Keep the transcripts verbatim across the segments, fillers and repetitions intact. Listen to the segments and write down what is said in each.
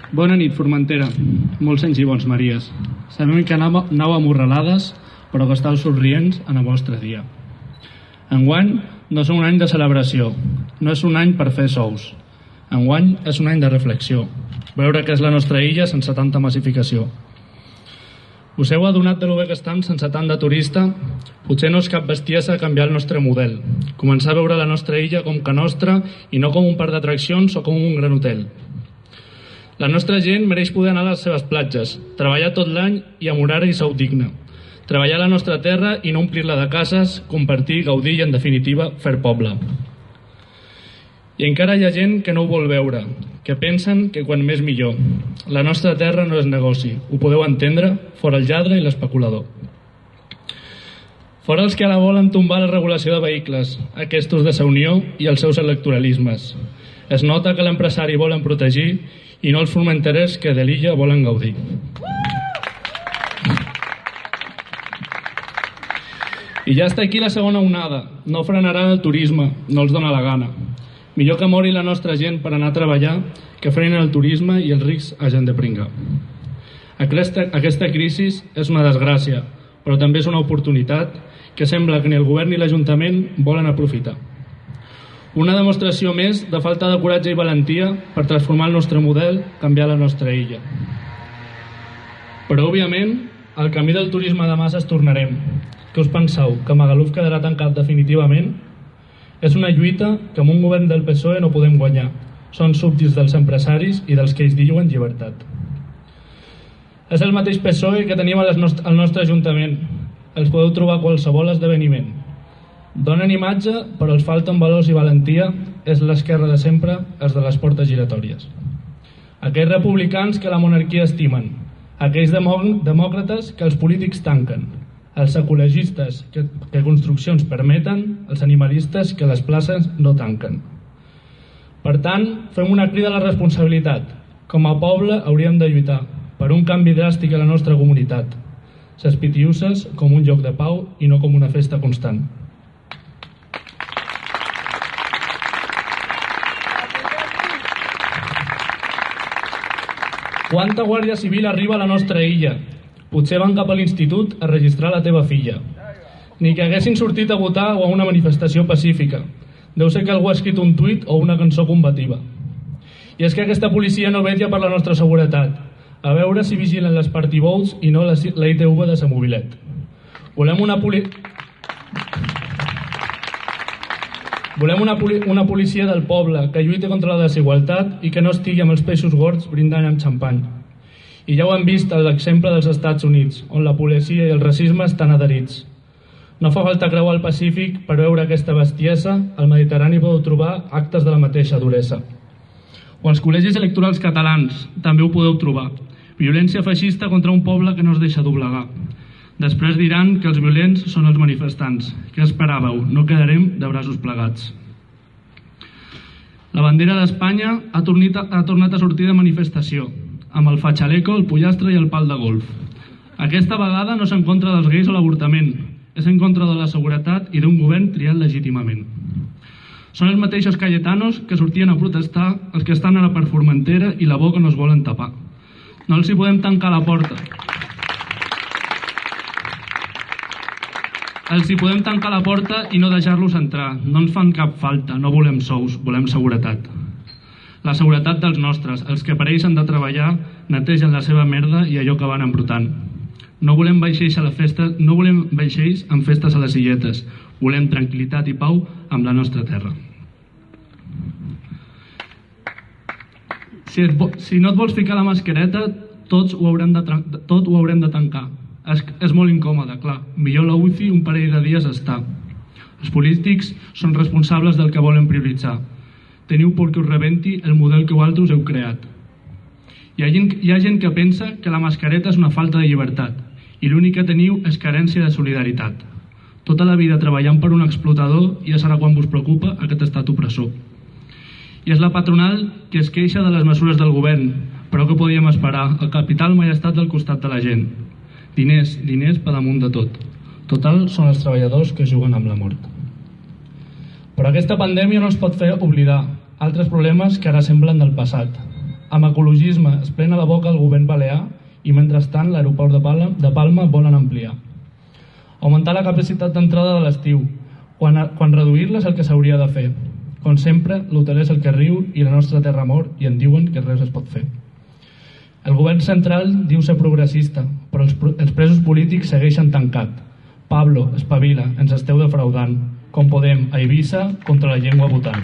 Bona nit, Formentera. Molts anys i bons Maries. Sabem que anàveu amorralades, però que estàu somrients en el vostre dia. Enguany no és un any de celebració, no és un any per fer sous. Enguany és un any de reflexió, veure què és la nostra illa sense tanta massificació. Us heu adonat de lo bé que estam sense tant de turista? Potser no és cap bestiesa canviar el nostre model, començar a veure la nostra illa com que nostra i no com un parc d'atraccions o com un gran hotel. La nostra gent mereix poder anar a les seves platges, treballar tot l'any i amb horari i sou digne. Treballar a la nostra terra i no omplir-la de cases, compartir, gaudir i, en definitiva, fer poble. I encara hi ha gent que no ho vol veure, que pensen que quan més millor. La nostra terra no és negoci, ho podeu entendre, fora el lladre i l'especulador. Fora els que ara volen tombar la regulació de vehicles, aquests de sa unió i els seus electoralismes. Es nota que l'empresari volen protegir i no els formenterers que de l'illa volen gaudir. I ja està aquí la segona onada. No frenaran el turisme, no els dona la gana. Millor que mori la nostra gent per anar a treballar que frenen el turisme i els rics hagin de pringar. Aquesta, aquesta crisi és una desgràcia, però també és una oportunitat que sembla que ni el govern ni l'Ajuntament volen aprofitar. Una demostració més de falta de coratge i valentia per transformar el nostre model, canviar la nostra illa. Però, òbviament, al camí del turisme de masses tornarem. Què us penseu? Que Magaluf quedarà tancat definitivament? És una lluita que amb un govern del P S O E no podem guanyar. Són súbdits dels empresaris i dels que ells diuen llibertat. És el mateix P S O E que tenim al nostre Ajuntament. Els podeu trobar a qualsevol esdeveniment. Donen imatge, però els falten valors i valentia. És l'esquerra de sempre, els de les portes giratòries. Aquells republicans que la monarquia estimen. Aquells demòcrates que els polítics tanquen. Els ecologistes que, que construccions permeten, els animalistes que les places no tanquen. Per tant, fem una crida a la responsabilitat. Com a poble hauríem de lluitar per un canvi dràstic a la nostra comunitat. Ses Pitiuses com un lloc de pau i no com una festa constant. Quanta Guàrdia Civil arriba a la nostra illa? Potser van cap a l'institut a registrar la teva filla. Ni que haguessin sortit a votar o a una manifestació pacífica. Deu ser que algú ha escrit un tuit o una cançó combativa. I és que aquesta policia no vetlla per la nostra seguretat. A veure si vigilen les party boats i no la I T V de sa mobilet. Volem una poli... Volem una, poli... una policia del poble que lluiti contra la desigualtat i que no estigui amb els peixos gords brindant amb xampany. I ja ho hem vist a l'exemple dels Estats Units, on la policia i el racisme estan adherits. No fa falta creuar el Pacífic per veure aquesta bestiesa, al Mediterrani podeu trobar actes de la mateixa duresa. O als col·legis electorals catalans, també ho podeu trobar. Violència feixista contra un poble que no es deixa doblegar. Després diran que els violents són els manifestants. Què esperàveu? No quedarem de braços plegats. La bandera d'Espanya ha tornat a sortir de manifestació, amb el fatxaleco, el pollastre i el pal de golf. Aquesta vegada no és en contra dels gais o l'avortament, és en contra de la seguretat i d'un govern triat legítimament. Són els mateixos cayetanos que sortien a protestar els que estan ara per Formentera i la boca no es volen tapar. No els hi podem tancar la porta. Els hi podem tancar la porta i no deixar-los entrar. No ens fan cap falta, no volem sous, volem seguretat. La seguretat dels nostres, els que per ells han de treballar, netegen la seva merda i allò que van embrutant. No volem vaixells a la festa, no volem vaixells amb festes a les illetes. Volem tranquil·litat i pau amb la nostra terra. Si, et, si no et vols ficar la mascareta, tots ho haurem de, tot ho haurem de tancar. És, és molt incòmode, clar. Millor la U C I un parell de dies està. Els polítics són responsables del que volen prioritzar. Teniu por que us rebenti el model que vosaltres heu creat. Hi ha, gent, hi ha gent que pensa que la mascareta és una falta de llibertat i l'únic que teniu és carència de solidaritat. Tota la vida treballant per un explotador i ja serà quan vos preocupa aquest estat opressor. I és la patronal que es queixa de les mesures del govern, però què podíem esperar? El capital mai ha estat del costat de la gent. Diners, diners per damunt de tot. Total, són els treballadors que juguen amb la mort. Però aquesta pandèmia no ens pot fer oblidar altres problemes que ara semblen del passat. Amb ecologisme es plena la boca el govern balear i mentrestant l'aeroport de Palma, de Palma volen ampliar. Augmentar la capacitat d'entrada de l'estiu, quan, quan reduir-la és el que s'hauria de fer. Com sempre, l'hotel és el que riu i la nostra terra mor i en diuen que res es pot fer. El govern central diu ser progressista, però els, els presos polítics segueixen tancat. Pablo, espavila, ens esteu defraudant. Com Podem, a Eivissa, contra la llengua votant.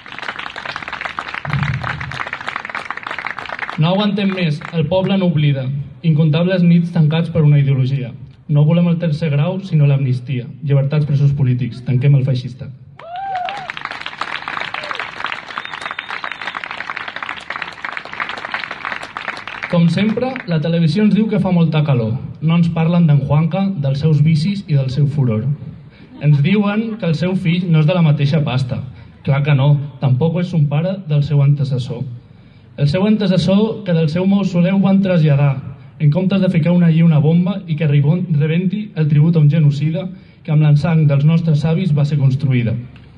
No aguantem més, el poble no oblida. Incontables nits tancats per una ideologia. No volem el tercer grau, sinó l'amnistia. Llibertats presos polítics, tanquem el feixista. Com sempre, la televisió ens diu que fa molta calor. No ens parlen d'en Juanca, dels seus vicis i del seu furor. Ens diuen que el seu fill no és de la mateixa pasta. Clar que no, tampoc és son pare del seu antecessor. El seu antecessor que del seu mausoleu van traslladar, en comptes de ficar una allí una bomba i que rebenti el tribut a un genocida que amb l'ensang dels nostres savis va ser construïda.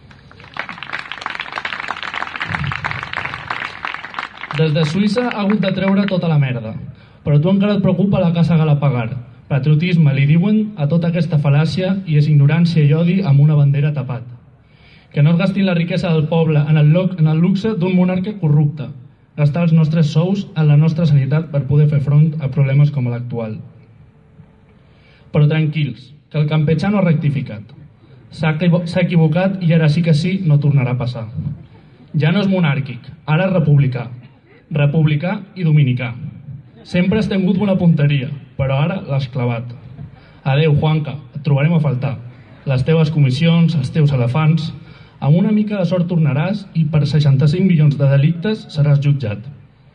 Des de Suïssa ha hagut de treure tota la merda, però tu encara et preocupa la casa Galapagar. Patriotisme li diuen a tota aquesta fal·làcia i és ignorància i odi amb una bandera tapat. Que no es gastin la riquesa del poble en el, en el luxe d'un monarca corrupte, gastar els nostres sous en la nostra sanitat per poder fer front a problemes com l'actual. Però tranquils, que el campechano ha rectificat. S'ha equivocat i ara sí que sí no tornarà a passar. Ja no és monàrquic, ara és republicà. Republicà i dominicà. Sempre has tingut bona punteria, però ara l'has clavat. Adeu, Juanca, et trobarem a faltar. Les teves comissions, els teus elefants... Amb una mica de sort tornaràs i per seixanta-cinc milions de delictes seràs jutjat.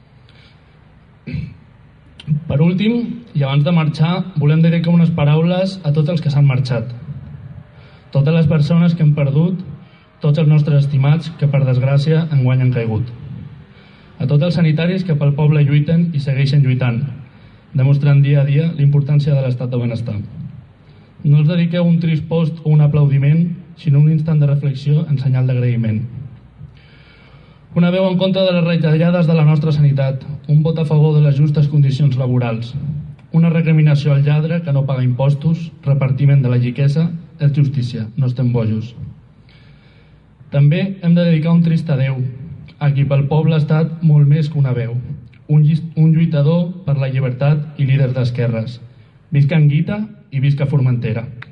Per últim, i abans de marxar, volem dedicar unes paraules a tots els que s'han marxat. Totes les persones que hem perdut, tots els nostres estimats que per desgràcia enguany han caigut. A tots els sanitaris que pel poble lluiten i segueixen lluitant, demostrant dia a dia l'importància de l'estat de benestar. No els dediqueu un trist post o un aplaudiment, sinó un instant de reflexió en senyal d'agraïment. Una veu en contra de les retallades de la nostra sanitat, un vot a favor de les justes condicions laborals, una recriminació al lladre que no paga impostos, repartiment de la riquesa, és justícia, no estem bojos. També hem de dedicar un trist adeu a qui pel poble ha estat molt més que una veu, un, un lluitador per la llibertat i líder d'esquerres. Visca Anguita i visca Formentera.